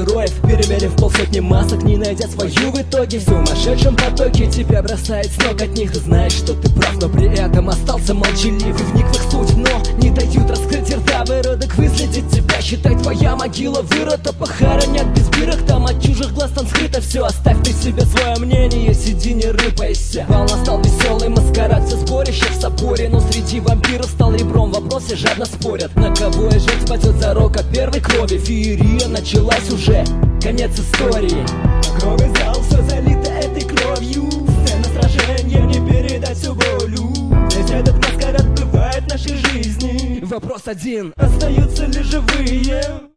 героев, перемерив полсотни масок, не найдя свою в итоге. В сумасшедшем потоке тебя бросает с ног от них. Ты знаешь, что ты прав, но при этом остался молчалив. И вник в их суть, но не дают раскрыть рта. Выродок выследит тебя, считай, твоя могила вырыта. Похоронят без бирок, там от чужих глаз там скрыто все. Оставь ты себе свое мнение, сиди не рыпайся. Волна стал веселый маскарад, все сборище в соборе. Но среди вампиров стал ребром, вопросы жадно спорят. На кого и жить спасет зарока первой крови. Феерия началась уже, конец истории. Кровый зал, все залито этой кровью. Сцена сражения, не передать всю болью. Ведь этот маскарад бывает в нашей жизни. Вопрос один, остаются ли живые?